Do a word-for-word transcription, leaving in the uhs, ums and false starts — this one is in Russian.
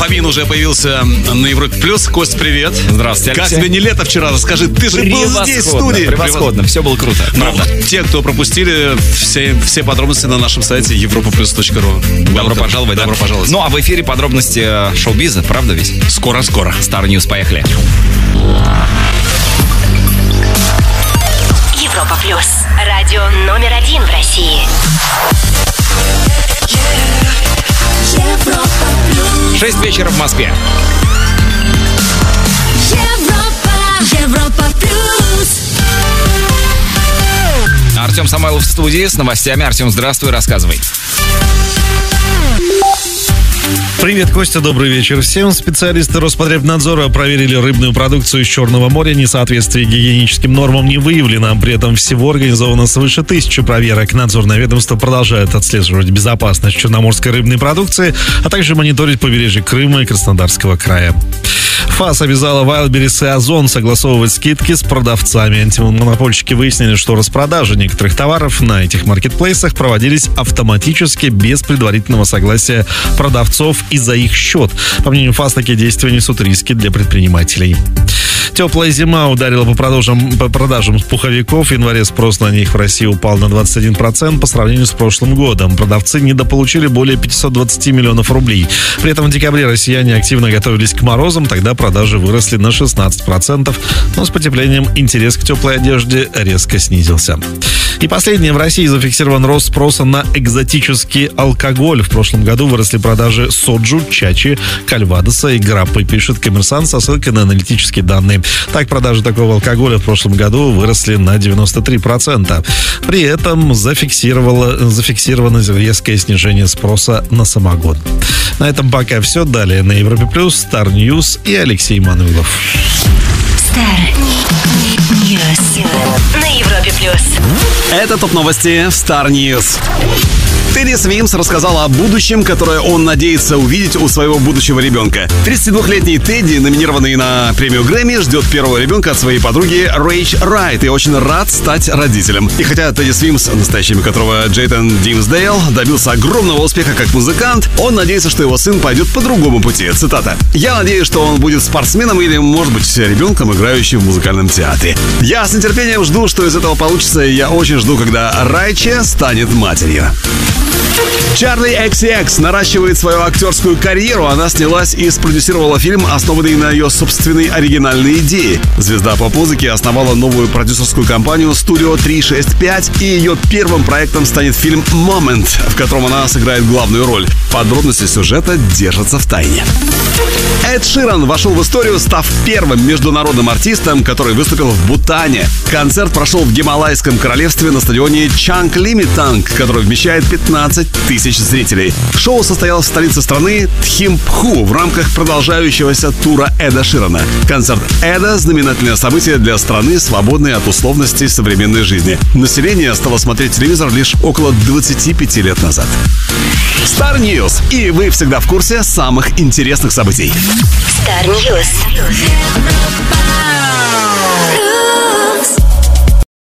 Фомин уже появился на Европе Плюс. Кость, привет. Здравствуйте, Алексей. Как тебе не лето вчера? Расскажи, ты же был здесь, в студии. Превосходно, все было круто. Правда. Те, кто пропустили, все, все подробности на нашем сайте европа плюс точка ру. Добро пожаловать, Добро да? пожаловать. Ну, а в эфире подробности шоу-биза, правда ведь? Скоро-скоро. Star News, поехали. Европа Плюс. Радио номер один в России. Европа Плюс. Шесть вечера в Москве. Европа, Европа Плюс. Артем Самойлов в студии с новостями. Артем, здравствуй, рассказывай. Привет, Костя, добрый вечер всем. Специалисты Роспотребнадзора проверили рыбную продукцию из Черного моря. Несоответствие гигиеническим нормам не выявлено. При этом всего организовано свыше тысячи проверок. Надзорное ведомство продолжает отслеживать безопасность черноморской рыбной продукции, а также мониторить побережье Крыма и Краснодарского края. ФАС обязала Wildberries и Озон согласовывать скидки с продавцами. Антимонопольщики выяснили, что распродажи некоторых товаров на этих маркетплейсах проводились автоматически без предварительного согласия продавцов и за их счет. По мнению ФАС, такие действия несут риски для предпринимателей. Теплая зима ударила по продажам, по продажам пуховиков. В январе спрос на них в России упал на двадцать один процент по сравнению с прошлым годом. Продавцы недополучили более пятьсот двадцать миллионов рублей. При этом в декабре россияне активно готовились к морозам. Тогда продажи выросли на шестнадцать процентов. Но с потеплением интерес к теплой одежде резко снизился. И последнее. В России зафиксирован рост спроса на экзотический алкоголь. В прошлом году выросли продажи соджу, чачи, кальвадоса и граппы, пишет «Коммерсант» со ссылкой на аналитические данные. Так, продажи такого алкоголя в прошлом году выросли на девяносто три процента. При этом зафиксировало, зафиксировано резкое снижение спроса на самогон. На этом пока все. Далее на Европе Плюс, Star News и Алексей Мануилов. Star News на Европе Плюс. Это топ-новости в Star News. Тедди Свимс рассказал о будущем, которое он надеется увидеть у своего будущего ребенка. тридцатидвухлетний Тедди, номинированный на премию Грэмми, ждет первого ребенка от своей подруги Рэйч Райт и очень рад стать родителем. И хотя Тедди Свимс, настоящее имя которого Джейтон Димсдейл, добился огромного успеха как музыкант, он надеется, что его сын пойдет по другому пути. Цитата. «Я надеюсь, что он будет спортсменом или, может быть, ребенком, играющим в музыкальном театре. Я с нетерпением жду, что из этого получится, и я очень жду, когда Райче станет матерью». Чарли Икс Си Экс наращивает свою актерскую карьеру. Она снялась и спродюсировала фильм, основанный на ее собственной оригинальной идее. Звезда поп-музыки основала новую продюсерскую компанию Studio триста шестьдесят пять, и ее первым проектом станет фильм «Moment», в котором она сыграет главную роль. Подробности сюжета держатся в тайне. Эд Ширан вошел в историю, став первым международным артистом, который выступил в Бутане. Концерт прошел в Гималайском королевстве на стадионе Чангли-Метанг, который вмещает пятнадцать тысяч зрителей. Шоу состоялось в столице страны Тхимпху в рамках продолжающегося тура Эда Ширана. Концерт Эда – знаменательное событие для страны, свободной от условностей современной жизни. Население стало смотреть телевизор лишь около двадцати пяти лет назад. Star News. И вы всегда в курсе самых интересных событий. Star News.